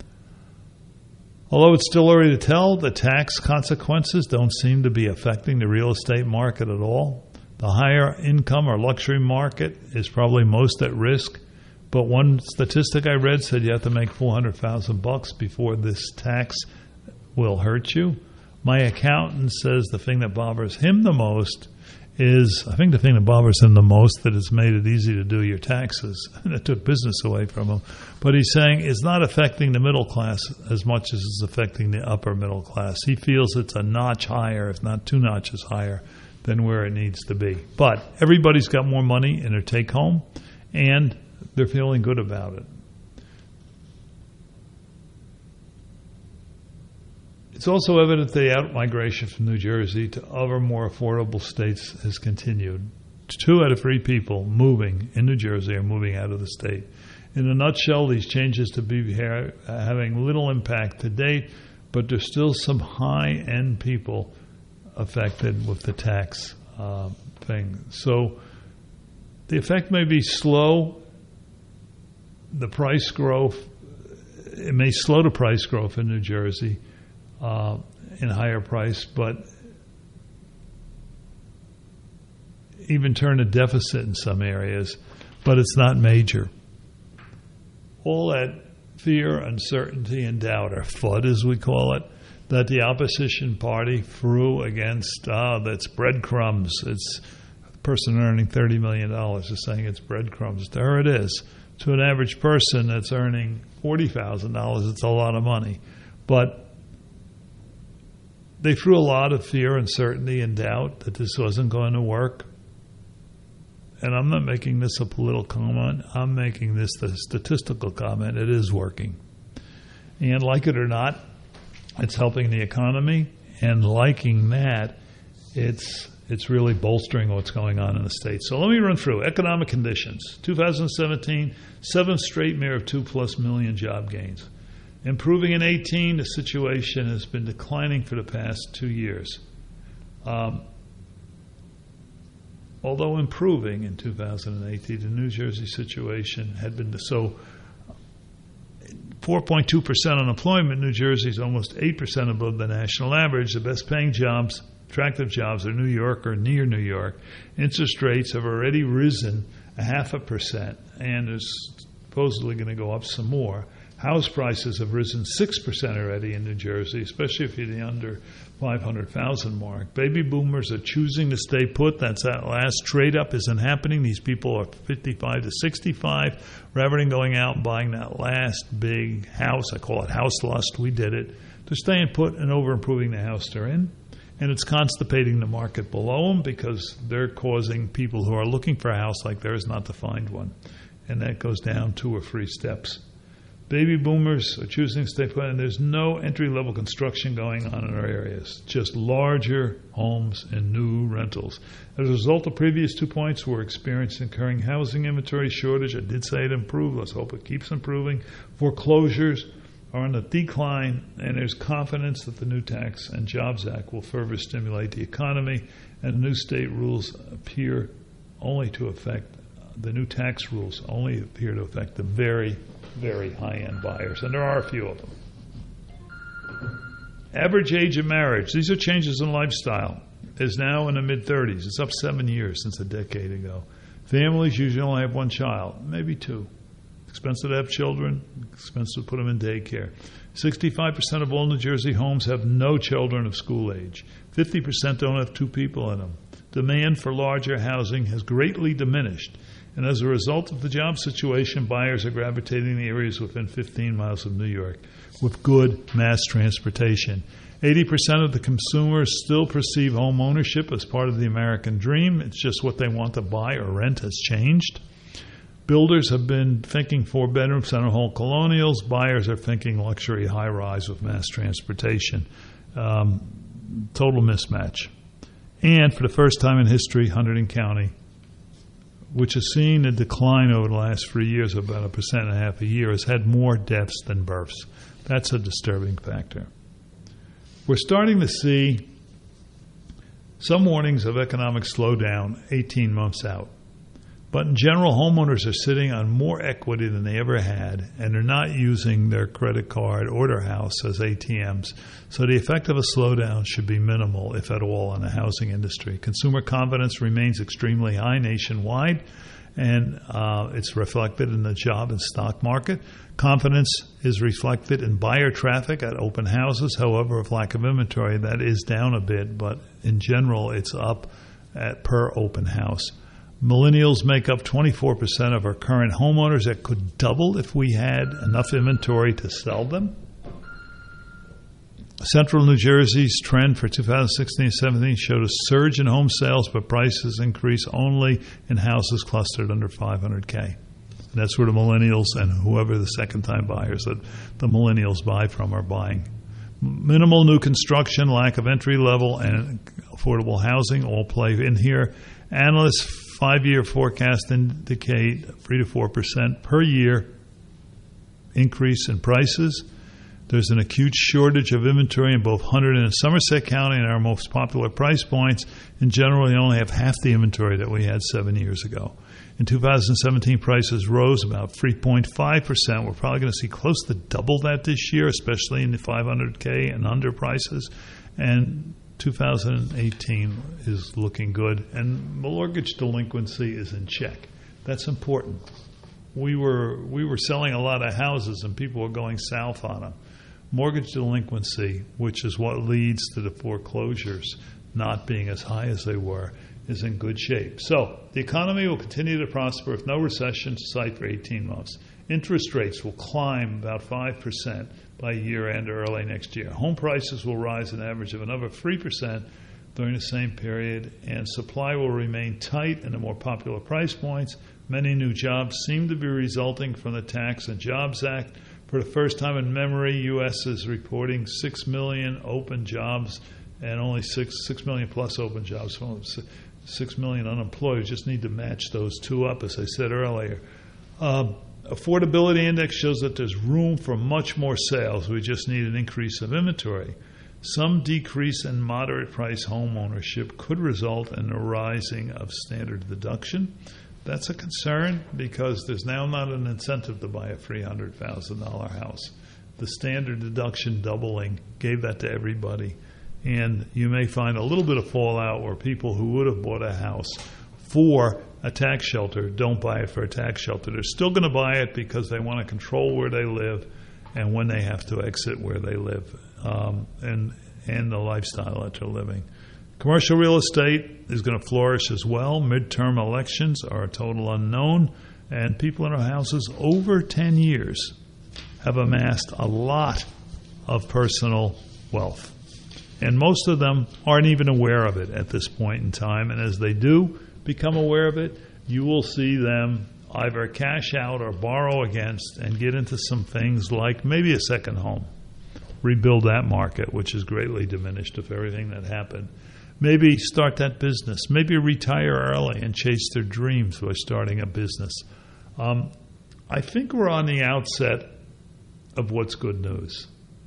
Although it's still early to tell, the tax consequences don't seem to be affecting the real estate market at all. The higher income or luxury market is probably most at risk, but one statistic I read said you have to make $400,000 before this tax will hurt you. My accountant says the thing that bothers him the most is, I think the thing that bothers him the most, that it's made it easy to do your taxes, and it took business away from him. But he's saying it's not affecting the middle class as much as it's affecting the upper middle class. He feels it's a notch higher, if not 2 notches higher, than where it needs to be. But everybody's got more money in their take-home, and they're feeling good about it. It's also evident the out-migration from New Jersey to other more affordable states has continued. 2 out of 3 people moving in New Jersey are moving out of the state. In a nutshell, these changes to be having little impact to date, but there's still some high-end people affected with the tax thing. So the effect may be slow. The price growth, it may slow the price growth in New Jersey in higher price, but even turn a deficit in some areas, but it's not major. All that fear, uncertainty, and doubt, or FUD as we call it, that the opposition party threw against, that's breadcrumbs, it's person earning $30 million is saying it's breadcrumbs. There it is. To an average person that's earning $40,000, it's a lot of money. But they threw a lot of fear, uncertainty, and doubt that this wasn't going to work. And I'm not making this a political comment. I'm making this a statistical comment. It is working. And like it or not, it's helping the economy. And liking that, it's really bolstering what's going on in the state. So let me run through economic conditions. 2017, 7th straight year of 2+ million job gains. Improving in 18, the situation has been declining for the past 2 years. Although improving in 2018, the New Jersey situation had been 4.2% unemployment. New Jersey is almost 8% above the national average. The best paying jobs, attractive jobs, are New York or near New York. Interest rates have already risen 0.5%, and they're supposedly going to go up some more. House prices have risen 6% already in New Jersey, especially if you're the under 500,000 mark. Baby boomers are choosing to stay put. That's that last trade up isn't happening. These people are 55 to 65. Rather than going out and buying that last big house, I call it house lust, we did it. They're staying put and over improving the house they're in. And it's constipating the market below them because they're causing people who are looking for a house like theirs not to find one. And that goes down 2 or 3 steps. Baby boomers are choosing to stay put, and there's no entry-level construction going on in our areas, just larger homes and new rentals. As a result of previous 2 points, we're experiencing current housing inventory shortage. I did say it improved. Let's hope it keeps improving. Foreclosures are on the decline, and there's confidence that the new Tax and Jobs Act will further stimulate the economy, and the new state rules appear only to affect, the new tax rules only appear to affect the very, very high-end buyers, and there are a few of them. Average age of marriage, these are changes in lifestyle, is now in the mid-30s. It's up 7 years since a decade ago. Families usually only have 1 child, maybe 2. Expensive to have children, expensive to put them in daycare. 65% of all New Jersey homes have no children of school age. 50% don't have 2 people in them. Demand for larger housing has greatly diminished. And as a result of the job situation, buyers are gravitating to areas within 15 miles of New York with good mass transportation. 80% of the consumers still perceive home ownership as part of the American dream. It's just what they want to buy or rent has changed. Builders have been thinking 4-bedroom center home colonials. Buyers are thinking luxury high-rise with mass transportation. Total mismatch. And for the first time in history, Hunterdon County, which has seen a decline over the last 3 years of about 1.5% a year, has had more deaths than births. That's a disturbing factor. We're starting to see some warnings of economic slowdown 18 months out. But in general, homeowners are sitting on more equity than they ever had, and they're not using their credit card or their house as ATMs. So the effect of a slowdown should be minimal, if at all, on the housing industry. Consumer confidence remains extremely high nationwide, and it's reflected in the job and stock market. Confidence is reflected in buyer traffic at open houses. However, with lack of inventory, that is down a bit, but in general, it's up at per open house. Millennials make up 24% of our current homeowners. That could double if we had enough inventory to sell them. Central New Jersey's trend for 2016-17 showed a surge in home sales, but prices increase only in houses clustered under 500K. And that's where the millennials and whoever the second-time buyers that the millennials buy from are buying. Minimal new construction, lack of entry-level and affordable housing all play in here. Analysts' 5-year forecast indicate 3 to 4% per year increase in prices. There's an acute shortage of inventory in both Hunterdon and Somerset County and our most popular price points. In general, we only have half the inventory that we had 7 years ago. In 2017, prices rose about 3.5%. We're probably going to see close to double that this year, especially in the 500K and under prices. And 2018 is looking good, and mortgage delinquency is in check. That's important. We were selling a lot of houses, and people were going south on them. Mortgage delinquency, which is what leads to the foreclosures not being as high as they were, is in good shape. So the economy will continue to prosper with no recession in sight for 18 months. Interest rates will climb about 5% by year-end or early next year. Home prices will rise an average of another 3% during the same period, and supply will remain tight in the more popular price points. Many new jobs seem to be resulting from the Tax and Jobs Act. For the first time in memory, U.S. is reporting 6 million open jobs and only 6 million plus open jobs. 6 million unemployed. We just need to match those two up, as I said earlier. Affordability index shows that there's room for much more sales. We just need an increase of inventory. Some decrease in moderate price home ownership could result in a rising of standard deduction. That's a concern because there's now not an incentive to buy a $300,000 house. The standard deduction doubling gave that to everybody. And you may find a little bit of fallout where people who would have bought a house for a tax shelter don't buy it for a tax shelter. They're still going to buy it because they want to control where they live and when they have to exit where they live and the lifestyle that they're living. Commercial real estate is going to flourish as well. Midterm elections are a total unknown, and people in our houses over 10 years have amassed a lot of personal wealth. And most of them aren't even aware of it at this point in time. And as they do become aware of it, you will see them either cash out or borrow against and get into some things like maybe a second home, rebuild that market, which is greatly diminished of everything that happened. Maybe start that business. Maybe retire early and chase their dreams by starting a business. I think we're on the outset of what's good news.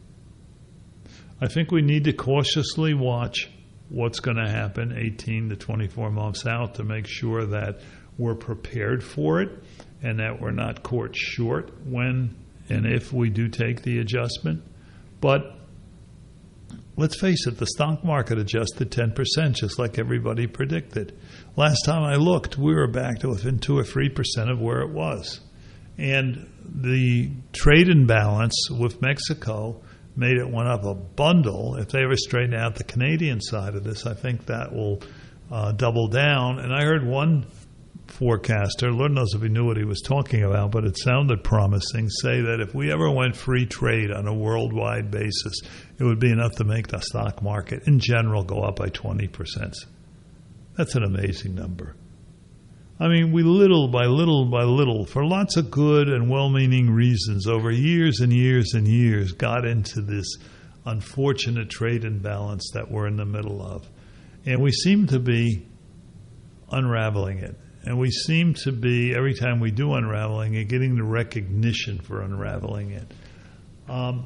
I think we need to cautiously watch what's going to happen 18 to 24 months out to make sure that we're prepared for it and that we're not caught short when and if we do take the adjustment. But let's face it, the stock market adjusted 10% just like everybody predicted. Last time I looked, we were back to within 2 or 3% of where it was. And the trade imbalance with Mexico made it went up a bundle. If they ever straighten out the Canadian side of this, I think that will double down. And I heard one forecaster, Lord knows if he knew what he was talking about, but it sounded promising, say that if we ever went free trade on a worldwide basis, it would be enough to make the stock market in general go up by 20%. That's an amazing number. I mean, we little by little, for lots of good and well-meaning reasons, over years and years and years, got into this unfortunate trade imbalance that we're in the middle of. And we seem to be unraveling it. And we seem to be, every time we do unraveling it, getting the recognition for unraveling it. A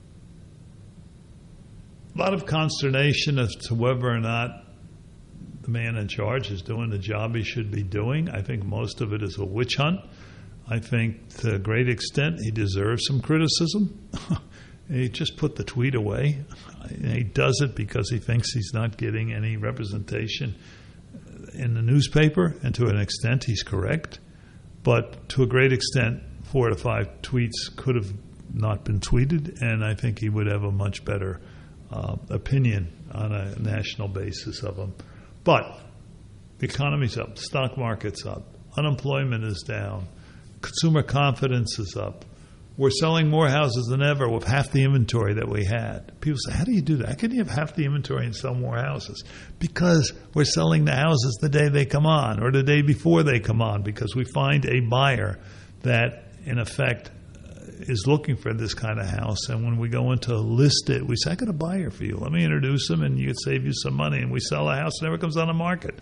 lot of consternation as to whether or not the man in charge is doing the job he should be doing. I think most of it is a witch hunt. I think to a great extent he deserves some criticism. He just put the tweet away. He does it because he thinks he's not getting any representation in the newspaper, and to an extent he's correct. But to a great extent, 4 to 5 tweets could have not been tweeted, and I think he would have a much better opinion on a national basis of them. But the economy's up, the stock market's up, unemployment is down, consumer confidence is up. We're selling more houses than ever with half the inventory that we had. People say, how do you do that? How can you have half the inventory and sell more houses? Because we're selling the houses the day they come on or the day before they come on, because we find a buyer that, in effect, is looking for this kind of house. And when we go in to list it, we say, I got a buyer for you. Let me introduce them and you could save you some money. And we sell a house that never comes on the market.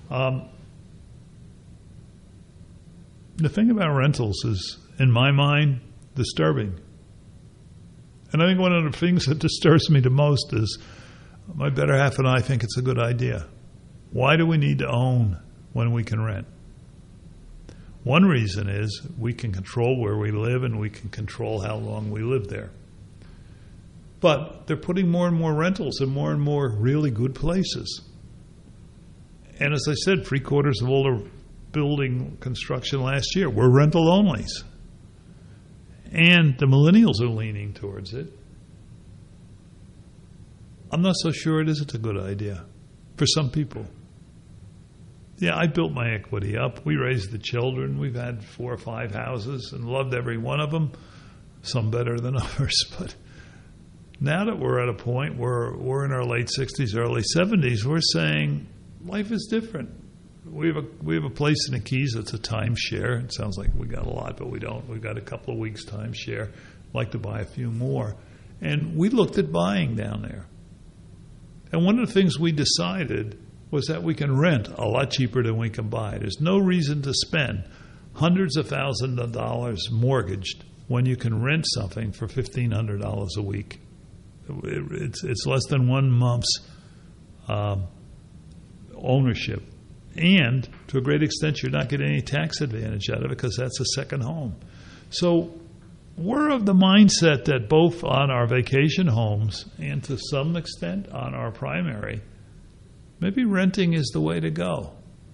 The thing about rentals is, in my mind, disturbing. And I think one of the things that disturbs me the most is my better half and I think it's a good idea. Why do we need to own when we can rent? One reason is we can control where we live and we can control how long we live there. But they're putting more and more rentals in more and more really good places. And as I said, 3/4 of all the building construction last year were rental onlys. And the millennials are leaning towards it. I'm not so sure it isn't a good idea for some people. Yeah, I built my equity up. We raised the children. We've had 4 or 5 houses and loved every one of them, some better than others. But now that we're at a point where we're in our late 60s, early 70s, we're saying life is different. We have a place in the Keys that's a timeshare. It sounds like we got a lot, but we don't. We've got a couple of weeks timeshare. I'd like to buy a few more. And we looked at buying down there. And one of the things we decided was that we can rent a lot cheaper than we can buy. There's no reason to spend hundreds of thousands of dollars mortgaged when you can rent something for $1,500 a week. It's less than 1 month's ownership. And to a great extent, you're not getting any tax advantage out of it because that's a second home. So we're of the mindset that both on our vacation homes and to some extent on our primary, maybe renting is the way to go.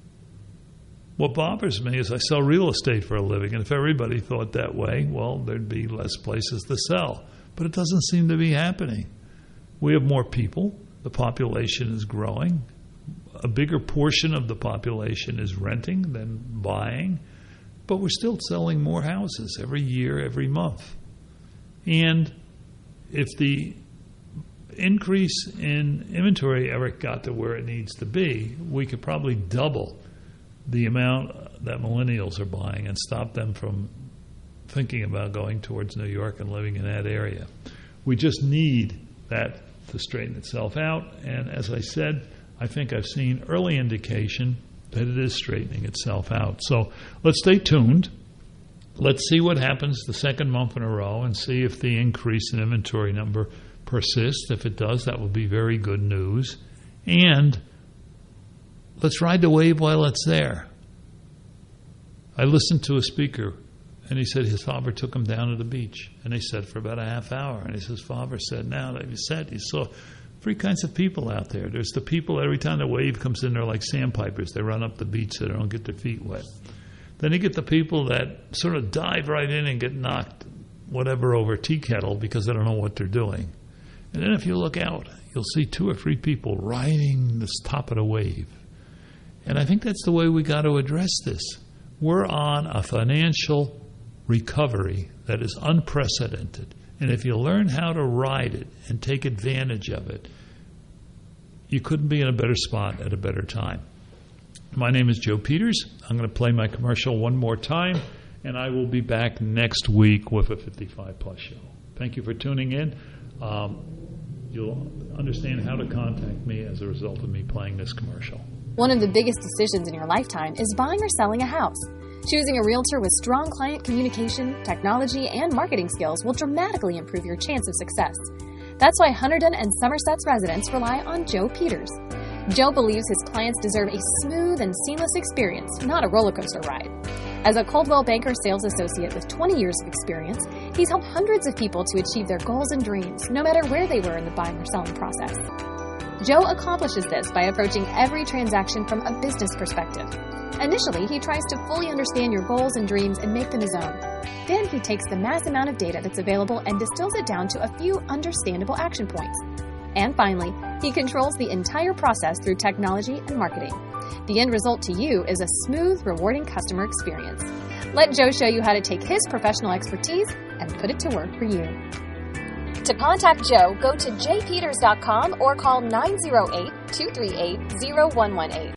What bothers me is I sell real estate for a living, and if everybody thought that way, well, there'd be less places to sell. But it doesn't seem to be happening. We have more people. The population is growing. A bigger portion of the population is renting than buying, but we're still selling more houses every year, every month. And if the increase in inventory ever got to where it needs to be, we could probably double the amount that millennials are buying and stop them from thinking about going towards New York and living in that area. We just need that to straighten itself out. And as I said, I think I've seen early indication that it is straightening itself out. So let's stay tuned. Let's see what happens the second month in a row and see if the increase in inventory number persists. If it does, that will be very good news. And let's ride the wave while it's there. I listened to a speaker, and he said his father took him down to the beach. And they said for about a half hour. And his father said, now that he said, he saw 3 kinds of people out there. There's the people, every time the wave comes in, they're like sandpipers. They run up the beach so they don't get their feet wet. Then you get the people that sort of dive right in and get knocked whatever over tea kettle because they don't know what they're doing. And then if you look out, you'll see 2 or 3 people riding the top of the wave. And I think that's the way we got to address this. We're on a financial recovery that is unprecedented. And if you learn how to ride it and take advantage of it, you couldn't be in a better spot at a better time. My name is Joe Peters. I'm going to play my commercial one more time, and I will be back next week with a 55-plus show. Thank you for tuning in. You'll understand how to contact me as a result of me playing this commercial. One of the biggest decisions in your lifetime is buying or selling a house. Choosing a realtor with strong client communication, technology, and marketing skills will dramatically improve your chance of success. That's why Hunterdon and Somerset's residents rely on Joe Peters. Joe believes his clients deserve a smooth and seamless experience, not a roller coaster ride. As a Coldwell Banker sales associate with 20 years of experience, he's helped hundreds of people to achieve their goals and dreams, no matter where they were in the buying or selling process. Joe accomplishes this by approaching every transaction from a business perspective. Initially, he tries to fully understand your goals and dreams and make them his own. Then he takes the mass amount of data that's available and distills it down to a few understandable action points. And finally, he controls the entire process through technology and marketing. The end result to you is a smooth, rewarding customer experience. Let Joe show you how to take his professional expertise and put it to work for you. To contact Joe, go to jpeters.com or call 908-238-0118.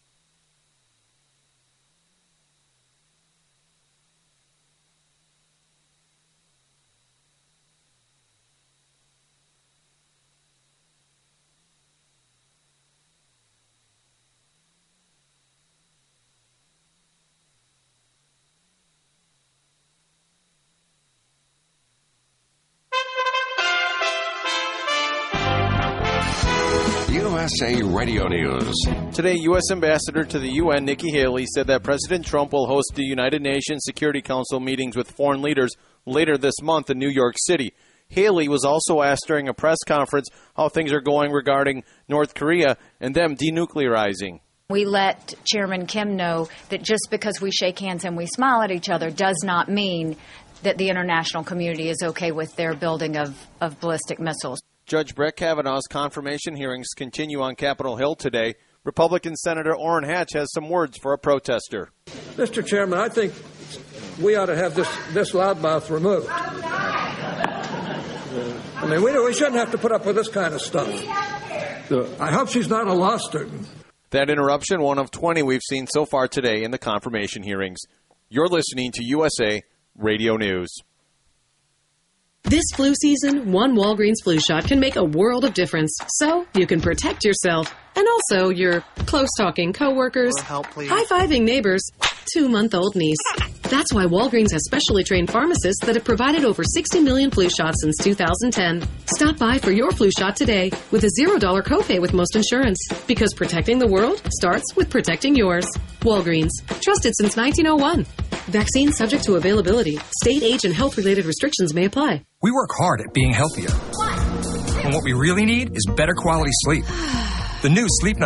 USA Radio News. Today, U.S. Ambassador to the UN, Nikki Haley, said that President Trump will host the United Nations Security Council meetings with foreign leaders later this month in New York City. Haley was also asked during a press conference how things are going regarding North Korea and them denuclearizing. We let Chairman Kim know that just because we shake hands and we smile at each other does not mean that the international community is okay with their building of ballistic missiles. Judge Brett Kavanaugh's confirmation hearings continue on Capitol Hill today. Republican Senator Orrin Hatch has some words for a protester. Mr. Chairman, I think we ought to have this loudmouth removed. I mean, we shouldn't have to put up with this kind of stuff. I hope she's not a law student. That interruption, one of 20 we've seen so far today in the confirmation hearings. You're listening to USA Radio News. This flu season, one Walgreens flu shot can make a world of difference. So you can protect yourself and also your close-talking coworkers, high-fiving neighbors, 2-month-old niece. That's why Walgreens has specially trained pharmacists that have provided over 60 million flu shots since 2010. Stop by for your flu shot today with a $0 copay with most insurance. Because protecting the world starts with protecting yours. Walgreens. Trusted since 1901. Vaccine subject to availability. State, age, and health-related restrictions may apply. We work hard at being healthier. And what we really need is better quality sleep. The new Sleep